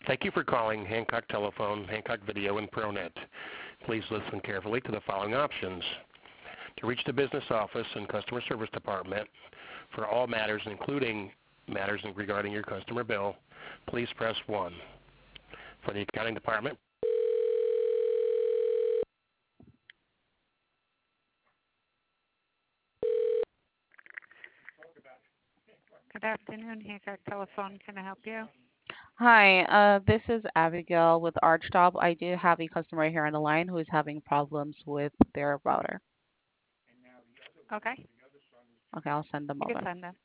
Thank you for calling Hancock Telephone, Hancock Video, and ProNet. Please listen carefully to the following options. To reach the business office and customer service department for all matters, including matters regarding your customer bill, please press 1. For the accounting department, Good afternoon, Hancock Telephone. Can I help you? Hi, this is Abigail with Archtop. I do have a customer here on the line who is having problems with their router. Okay, Okay, I'll send them you can over. send them.